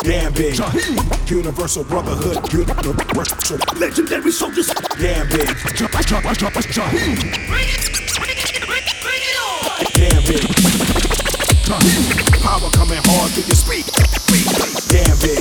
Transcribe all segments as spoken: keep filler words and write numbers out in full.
Gambit, Universal Brotherhood, Universal Legendary soldiers. Gambit, Gambit, power coming hard through your speak. Gambit,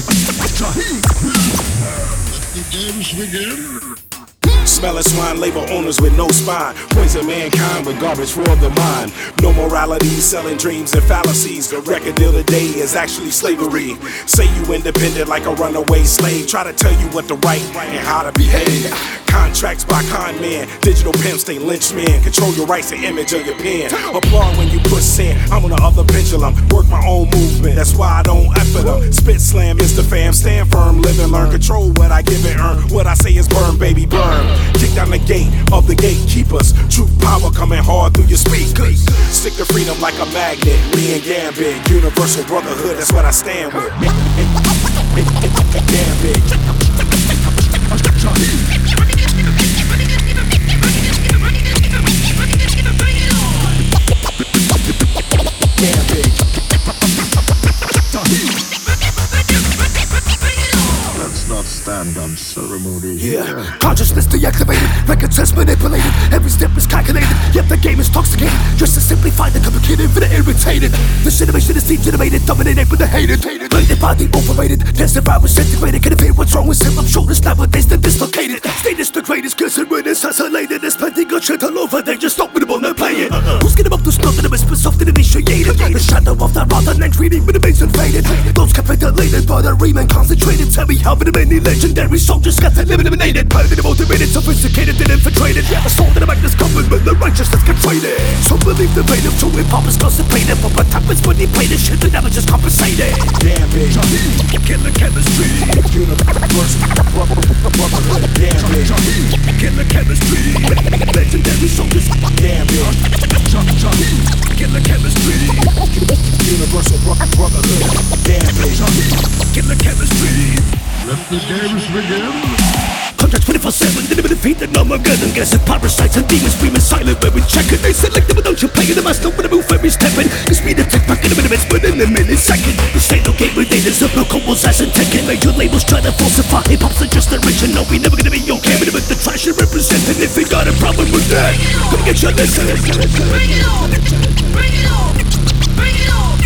The games begin. Smelling swine, labor owners with no spine. Poison mankind with garbage for the mind. No morality, selling dreams and fallacies. The record deal today is actually slavery. Say you independent like a runaway slave. Try to tell you what to write and how to behave. Contracts by con men, digital pimps, they lynch men. Control your rights and image of your pen. Applaud when you push in, I'm on the other pendulum. Work my own movement, that's why I don't F it up. Spit slam, Mister Fam, stand firm, live and learn. Control what I give and earn. What I say is burn, baby, burn. Kick down the gate of the gatekeepers. True power coming hard through your speakers. Stick to freedom like a magnet. Me and Gambit, Universal Brotherhood, that's what I stand with. Gambit. Let's not stand on ceremony Yeah. here. Consciousness deactivated, record test manipulated. Every step is calculated, yet the game is toxicated. Just to simplify the complicated for the irritated. This innovation is degenerated, dominated with the hated. Blinded by the overrated, tested by was integrated. Can it fit what's wrong with symptoms? Shoulders nowadays they're dislocated. Status the greatest, cause it when it's isolated. There's plenty good shit all over, they just stop with them on their playing. Who's getting up to stuff that was soft and initiated? The shadow of that rather than reading with the base faded. Those capitulated by the remain concentrated. Tell me how many legendary soldiers got eliminated. Permanently motivated, sophisticated and infiltrated. Yeah, the soul that the madness covered when the righteousness get traded. So believe the vein of true hip-hop is constipated. But what happens when they play this shit, the damage is compensated. Gambit, Killer chemistry. Universal Brotherhood. Gambit, Killer chemistry. Legendary soldiers. Gambit, Killer chemistry. Universal Brotherhood. Gambit, Killer chemistry. Let the games begin. Contracts twenty-four seven, deliver the feet, the number gun and gases, parasites and demons screaming silent when we check it. They select them without you playing the master with a move every step in. The speed attack back in the minutes, but in a millisecond. The state of game with data, the no combos as in Tekken. Major labels try to falsify hip-hop's are just original. We never gonna be okay with it, but the trash is represented. If you got a problem with that, come get your lesson. Bring it on! Bring it on! Bring it on! Bring it on!